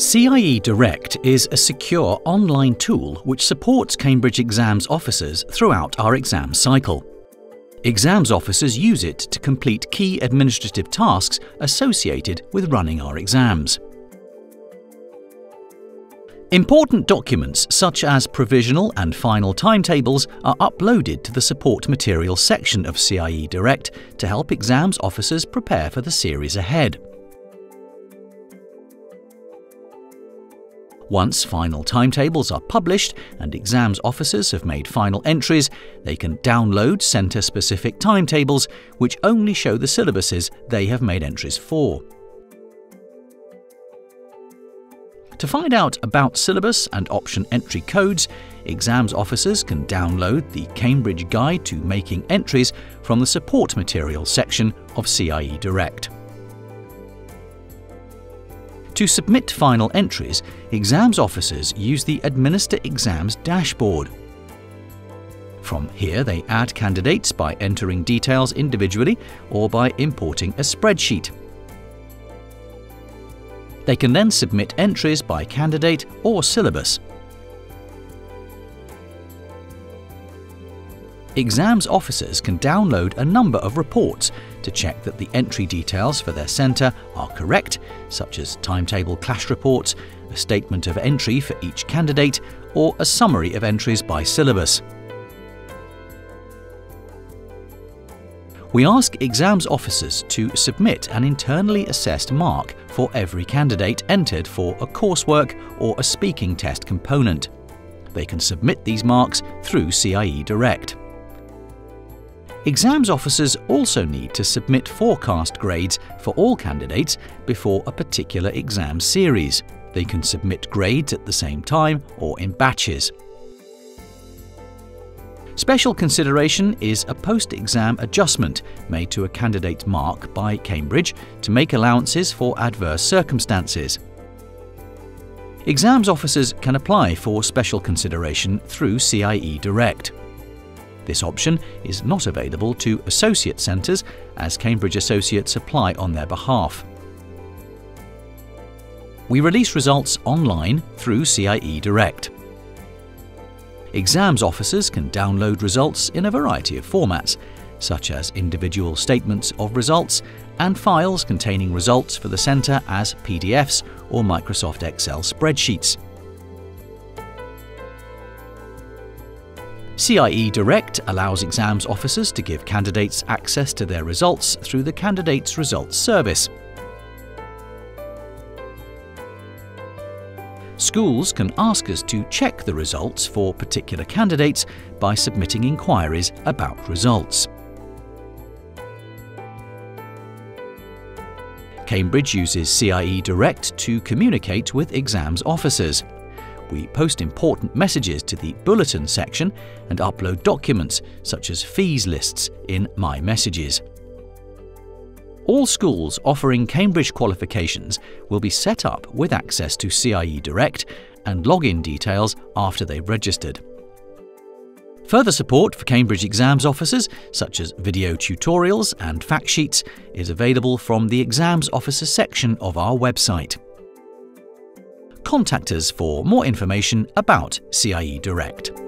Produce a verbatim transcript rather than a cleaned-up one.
C I E Direct is a secure online tool which supports Cambridge exams officers throughout our exam cycle. Exams officers use it to complete key administrative tasks associated with running our exams. Important documents such as provisional and final timetables are uploaded to the support materials section of C I E Direct to help exams officers prepare for the series ahead. Once final timetables are published and exams officers have made final entries, they can download centre-specific timetables which only show the syllabuses they have made entries for. To find out about syllabus and option entry codes, exams officers can download the Cambridge Guide to Making Entries from the Support Materials section of C I E Direct. To submit final entries, exams officers use the Administer Exams dashboard. From here, they add candidates by entering details individually or by importing a spreadsheet. They can then submit entries by candidate or syllabus. Exams officers can download a number of reports to check that the entry details for their centre are correct, such as timetable clash reports, a statement of entry for each candidate, or a summary of entries by syllabus. We ask exams officers to submit an internally assessed mark for every candidate entered for a coursework or a speaking test component. They can submit these marks through C I E Direct. Exams officers also need to submit forecast grades for all candidates before a particular exam series. They can submit grades at the same time or in batches. Special consideration is a post-exam adjustment made to a candidate's mark by Cambridge to make allowances for adverse circumstances. Exams officers can apply for special consideration through C I E Direct. This option is not available to associate centres, as Cambridge associates apply on their behalf. We release results online through C I E Direct. Exams officers can download results in a variety of formats, such as individual statements of results and files containing results for the centre as P D Fs or Microsoft Excel spreadsheets. C I E Direct allows exams officers to give candidates access to their results through the Candidates Results service. Schools can ask us to check the results for particular candidates by submitting inquiries about results. Cambridge uses C I E Direct to communicate with exams officers. We post important messages to the Bulletin section and upload documents such as fees lists in My Messages. All schools offering Cambridge qualifications will be set up with access to C I E Direct and login details after they've registered. Further support for Cambridge exams officers, such as video tutorials and fact sheets, is available from the Exams Officer section of our website. Contact us for more information about C I E Direct.